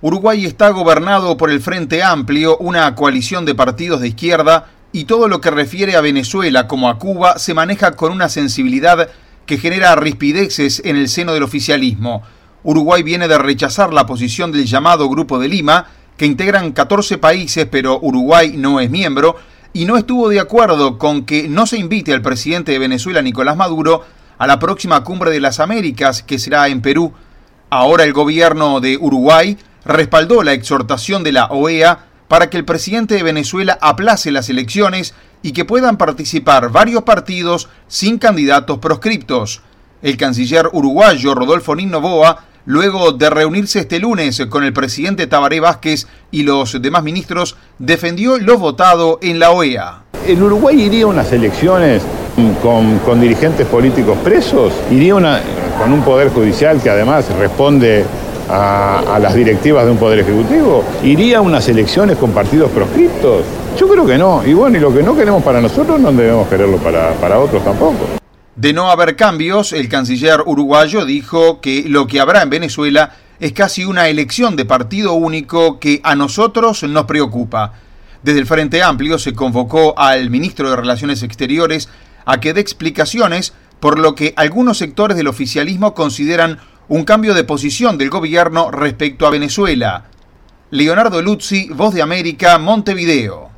Uruguay está gobernado por el Frente Amplio, una coalición de partidos de izquierda, y todo lo que refiere a Venezuela como a Cuba se maneja con una sensibilidad que genera rispideces en el seno del oficialismo. Uruguay viene de rechazar la posición del llamado Grupo de Lima, que integran 14 países, pero Uruguay no es miembro, y no estuvo de acuerdo con que no se invite al presidente de Venezuela, Nicolás Maduro, a la próxima Cumbre de las Américas, que será en Perú. Ahora el gobierno de Uruguay respaldó la exhortación de la OEA para que el presidente de Venezuela aplace las elecciones y que puedan participar varios partidos sin candidatos proscriptos. El canciller uruguayo Rodolfo Nin Noboa, luego de reunirse este lunes con el presidente Tabaré Vázquez y los demás ministros, defendió lo votado en la OEA. ¿El Uruguay iría a unas elecciones con dirigentes políticos presos? ¿Iría con un poder judicial que además responde a las directivas de un poder ejecutivo? ¿Iría a unas elecciones con partidos proscriptos? Yo creo que no. Y bueno, y lo que no queremos para nosotros no debemos quererlo para otros tampoco. De no haber cambios, el canciller uruguayo dijo que lo que habrá en Venezuela es casi una elección de partido único que a nosotros nos preocupa. Desde el Frente Amplio se convocó al ministro de Relaciones Exteriores a que dé explicaciones por lo que algunos sectores del oficialismo consideran un cambio de posición del gobierno respecto a Venezuela. Leonardo Luzzi, Voz de América, Montevideo.